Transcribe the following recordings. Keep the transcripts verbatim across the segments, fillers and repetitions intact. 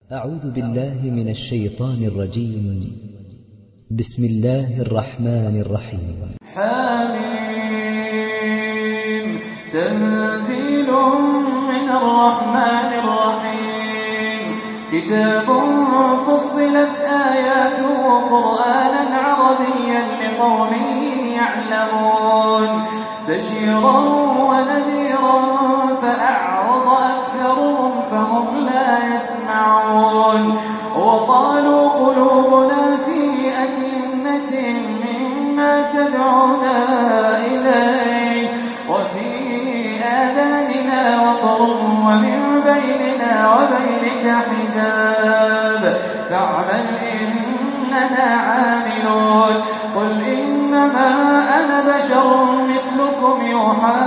أعوذ بالله من الشيطان الرجيم. بسم الله الرحمن الرحيم. حميم تنزيل من الرحمن الرحيم كتاب فصلت آياته قرآنا عربيا لقوم يعلمون بشيرا ونذيرا فأعرض أكثرهم فهم لا يسمعون وقالوا قلوبنا في أكنة مما تدعونا إليه وفي آذاننا وقر ومن بيننا وبينك حجاب فاعمل إننا عاملون قل إنما أنا بشر مثلكم يوحى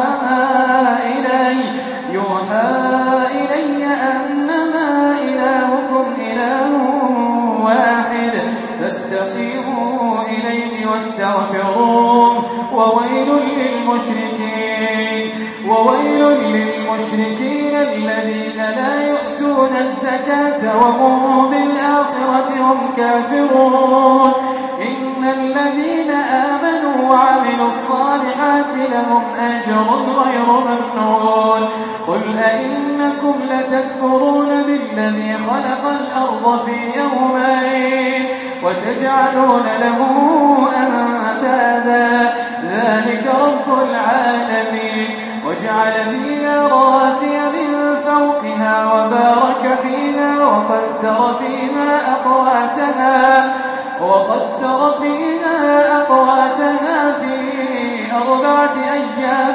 إلي يوحى إلي أنما إلهكم إله واحد فاستقيموا إليه واستغفروه وويل للمشركين وويل للمشركين الذين لا يؤتون الزكاة وهم بالآخرة هم كافرون إن الذين آمنوا وعملوا الصالحات لهم أجر غير ممنون قل أئنكم لتكفرون بالذي خلق الأرض في يومين وتجعلون له أندادا ذلك رب العالمين وجعل فيها رواسي من فوقها وبارك فيها وقدر فيها أقواتها وقدر فيها أقواتنا في أربعة أيام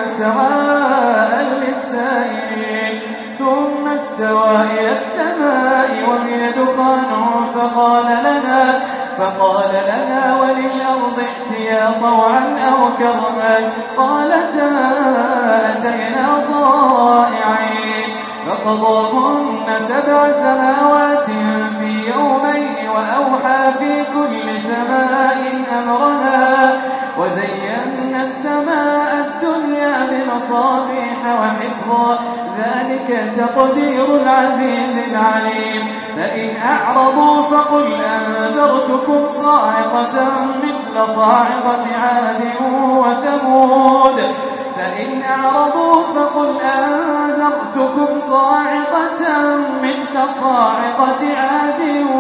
سواء للسائلين ثم استوى إلى السماء وهي دخان فقال لنا فقال لنا وللأرض ائتيا طوعا أو كرها قالتا أتينا طائعين فقضاهن سبع سماوات في يومين وأوحى في كل سماء أمرنا وزينا السماء الدنيا بمصابيح وحفظا ذلك تقدير العزيز العليم فإن أعرضوا فقل أنذرتكم صاعقة مثل صاعقة عاد وثمود فإن أعرضوا فقل أنذرتكم صاعقة مثل صاعقة عاد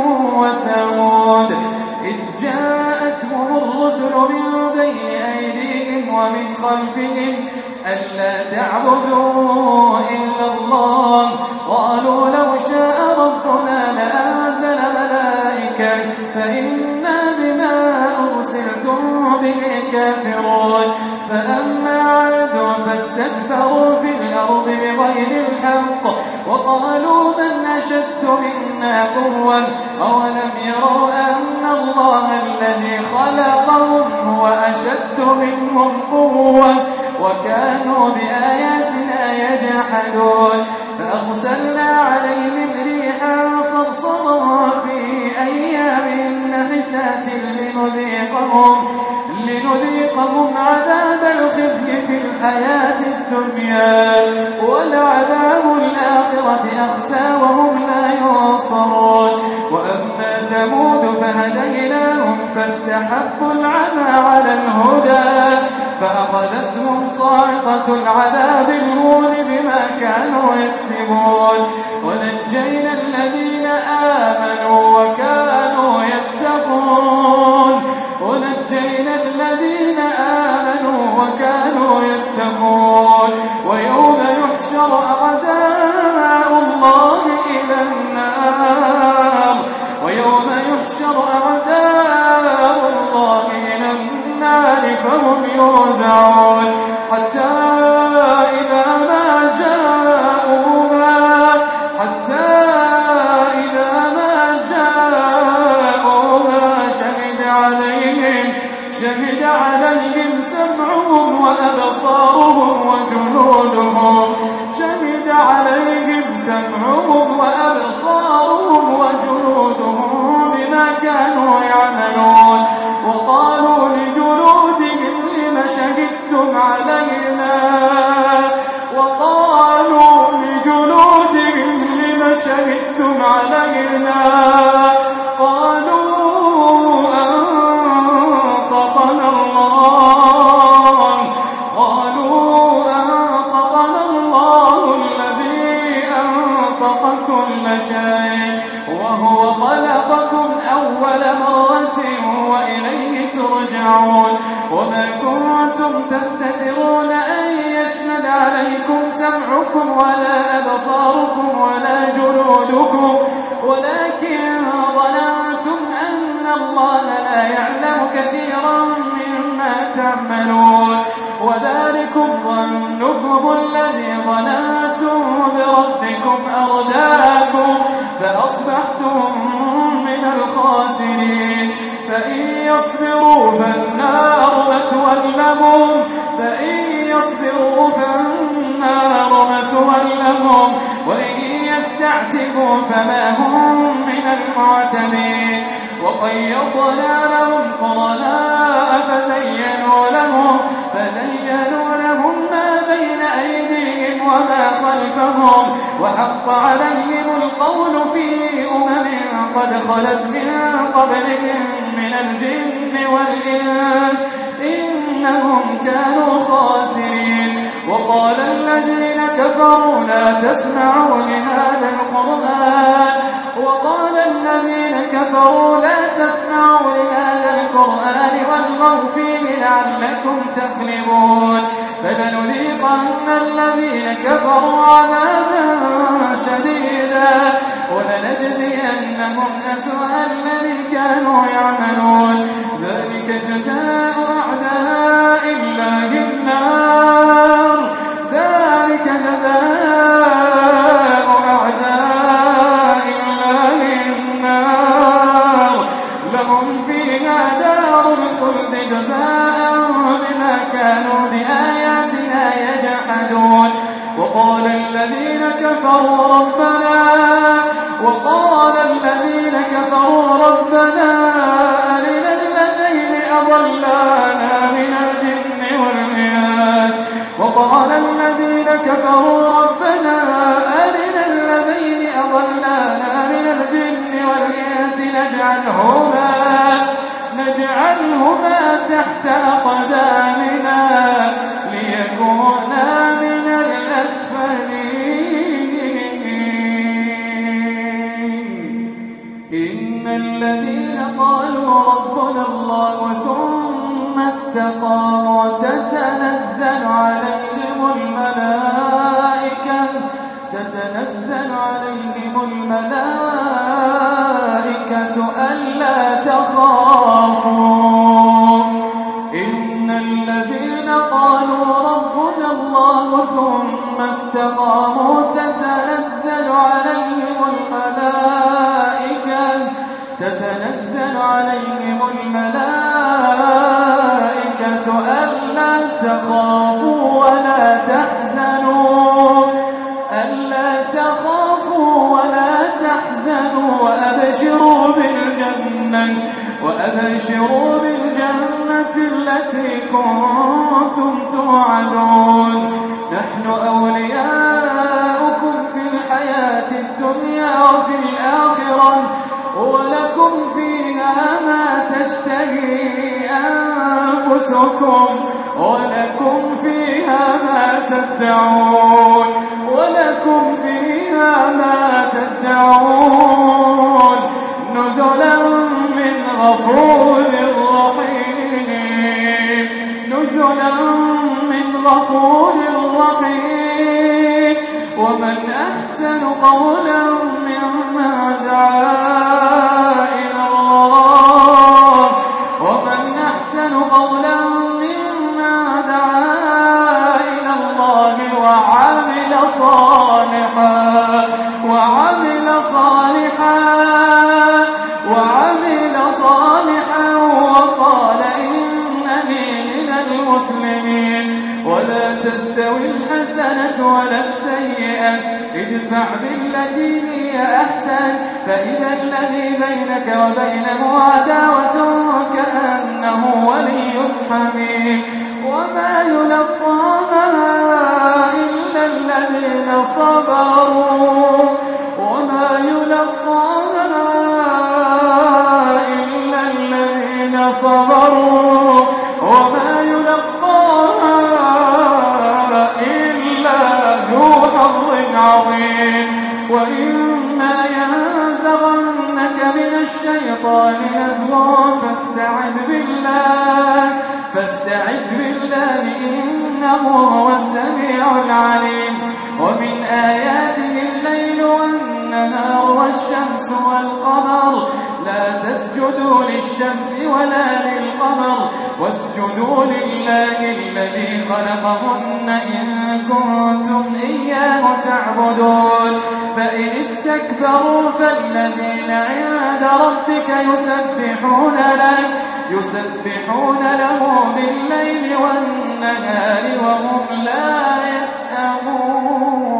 وثمود إذ جاءتهم الرسل من بين أيديهم ومن خلفهم ألا تعبدوا إلا الله قالوا لو شاء ربنا لأنزل ملائكة فإنا بما أرسلتم به كافرون فأما عاد فاستكبروا في الأرض بغير الحق وقالوا من أشد منا قوة أولم يروا أن الله الذي خلقهم هو أشد منهم قوة وكانوا بآياتنا يجحدون فأرسلنا عليهم ريحا صرصرا في أيام نحسات لنذيقهم لنذيقهم عذاب الخزي في الحياة الدنيا ولعذاب الآخرة أخزى وهم لا ينصرون وأما ثمود فهديناهم فاستحبوا العمى على الهدى فأخذتهم صاعقة العذاب الهون بما كانوا يكسبون ونجينا الذين آمنوا وكانوا يتقون ونجينا الذين آمنوا وكانوا يتقون ويوم يحشر أعداء الله إلى النار ويوم يحشر أعداء الله إلى النار فهم يوزعون حتى إذا ما جاءوها حتى شيء وهو خلقكم أول مرة وإليه ترجعون وما كنتم تستترون أن يشهد عليكم سمعكم ولا أبصاركم ولا جلودكم ولكن ظننتم أن الله لا يعلم كثيرا مما تعملون وذلكم ظنكم الذي ظننتم بربكم أرداكم فأصبحتم من الخاسرين فإن يصبروا فالنار مثوى لهم فإن يصبروا فالنار مثوى لهم وإن يستعتبوا فما هم من المعتبين وقيضنا لهم قرناء فزينوا لهم فزينوا لهم ما بين أيديهم وما خلفهم وحق عليهم القول في أمم قد خلت من قبلهم من الجن والإنس إنهم كانوا خاسرين وقال الذين كفروا لا تسمعوا لهذا القرآن وقال الذين كفروا لا تسمعوا لهذا القرآن والغوا فيه لعلكم تغلبون فلنذيقن الذين كفروا عذابا شديدا ولنجزينهم أسوأ الذي كانوا يعملون ذلك جزاء أعداء الله النار ذلك جزاء أعداء الله النار لهم فيها دار الخلد جزاء بما كانوا بآياتنا يجحدون وقال الذين كفروا ربنا وقال الذين كفروا ربنا أرنا الذين أضلانا من الجن والإنس وقال الذين كفروا ربنا أرنا الذين أضلانا من الجن والإنس نجعلهما نجعلهما تحت أقدامنا ليكونا من الأسفلين إن الذين قالوا ربنا الله ثم استقاموا تتنزل عليهم الملائكة تتنزل عليهم الملائكة ألا تخافوا إن الذين قالوا ربنا الله ثم استقاموا تتنزل عليهم الملائكة تتنزل عليهم الملائكة ألا تخافوا ولا تحزنوا ألا تخافوا ولا تحزنوا وأبشروا بالجنة وأبشروا بالجنة التي كنتم توعدون نحن أولياؤكم في الحياة الدنيا وفي الآخرة ولكم فيها ما تشتهي أنفسكم ولكم فيها ما تدعون ولكم فيها ما تدعون نزلا من غفور رحيم نزلا من غفور رحيم ومن أحسن قولا ممن دعا إلى الله ومن أحسن قولا ممن دعا إلى الله وعمل صالحا وعمل صالحا وعمل صالحا وقال إنني من المسلمين ولا تستوي الحسنة ولا السيئة ادفع بالتي هي أحسن فإذا الذي بينك وبينه عداوة كأنه ولي حميم وما يلقاها إلا الذين صبروا وما يلقاها إلا الذين صبروا وما يلقاها إلا ذو حظ عظيم وإما الشيطان نزغ فاستعذ بالله فاستعذ بالله إنه هو السميع العليم. ومن آياته الليل والنهار والشمس والقمر لا تسجدوا للشمس ولا للقمر واسجدوا لله الذي خلقهن إن كنتم إياه تعبدون. فإن استكبروا فالذين عند ربك يسبحون له يسبحون له بالليل والنهار وهم لا يسأمون.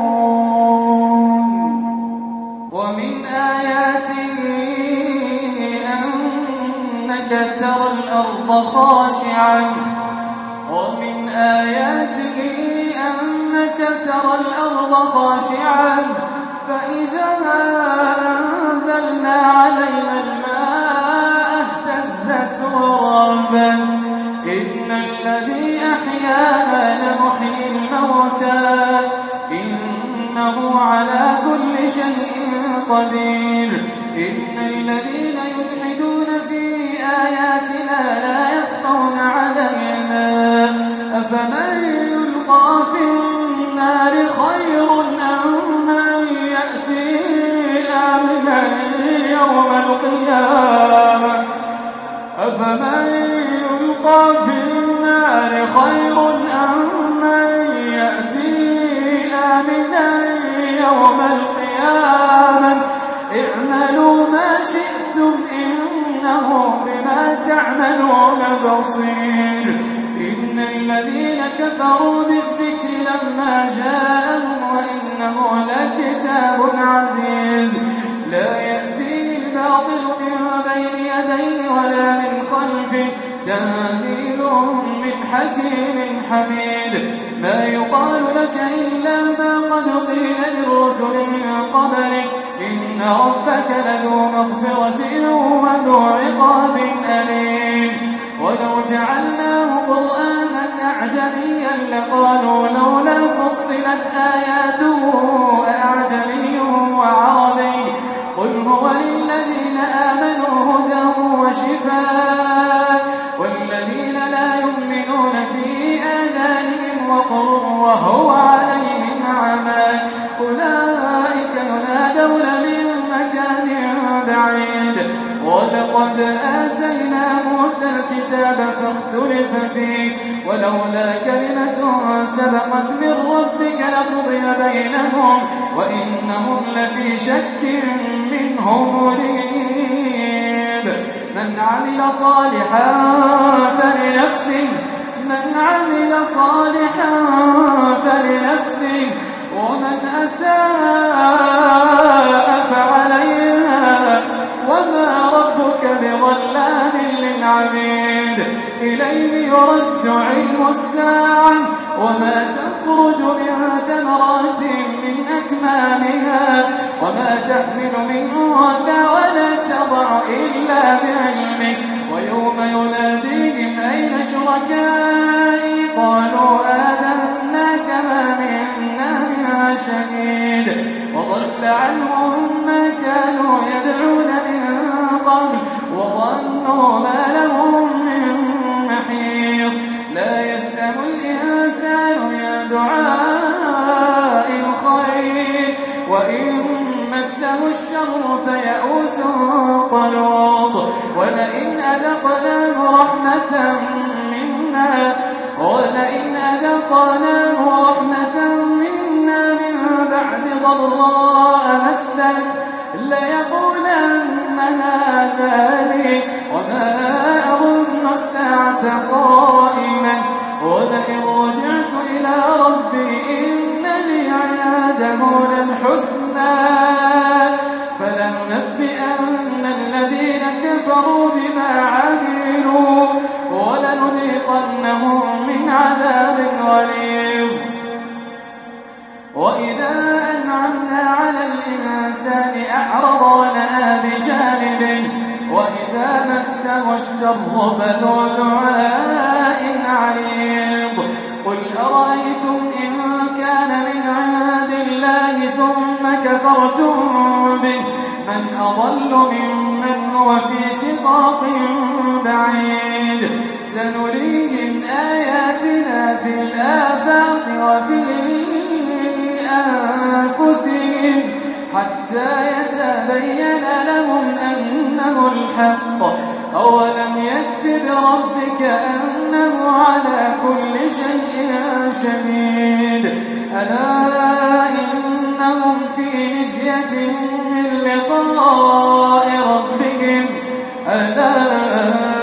ومن آياته أنك ترى الأرض خاشعة ومن آياته أنك ترى الأرض خاشعة فإذا أنزلنا عليها الماء اهتزت وربت إن الذي أحياها لمحيي الموتى إنه على كل شيء قدير. إن الذين يلحدون في آياتنا لا يخفون علينا أفمن يلقى في النار خير أم من يأتي آمنا يوم القيامة أفمن يلقى في النار خير أم من يأتي آمنا يوم القيامة اعملوا ما شئتم إنه بما تعملون بصير. إن الذين كفروا بالذكر لما جاءهم وإنه لكتاب عزيز لا يأتيه الباطل من بين يديه ولا من خلفه تنزيل من حكيم حميد. ما يقال لك إلا ما قد قيل للرسل من قبلك إن ربك لذو مغفرة وذو عقاب أليم. ولو جعلناه قرآنا أعجميا لقالوا لولا فصلت آياته أعجمي وعربي قل هو للذين آمنوا هدى وشفاء والذين لا يؤمنون في آذانهم وقر وهو عليهم عمى أولئك ينادون من مكان بعيد. ولقد آتينا موسى الكتاب فاختلف فيه ولولا كلمة سبقت من ربك لقضي بينهم وإنهم لفي شك منه مريب. من عمل صالحا فلنفسه من عمل صالحا فلنفسه ومن أساء فعليها وما ربك بظلام للعبيد. إليه يرد علم الساعة وما تخرج من ثمرات من أكمامها وما تحمل من أنثى ولا تضع إلا بعلمه. ويوم يناديهم أين شركائي قالوا آذناك ما منا من شهيد وضل عنهم ما كانوا يدعون من قبل وظنوا ما لهم من محيص. لا يسأم الإنسان من دعاء الخير وإن مسه الشر فيئوس قنوط. ولئن أذقناه رحمة منا ولئن أذقناه رحمة منا من بعد ضراء مسته ليقولن هذا لي وما أظن الساعة قائمة ولئن رجعت إلى ربي إن لي عنده للحسنى فلننبئن الذين كفروا بما عملوا ولنذيقنهم من عذاب غليظ. وإذا أنعمنا على الإنسان أعرض ونأى بجانبه وإذا مسه الشر فذو دعاء عريض. قل أرأيتم إن كان من عند الله ثم كفرتم به من أضل ممن وفي شقاق بعيد سنريهم آياتنا في الآفاق وفي أنفسهم حتى يتبين لهم أنه الحق أولم يكف بربك أنه على كل شيء شهيد ألا إنهم في مرية من لقاء ربهم ألا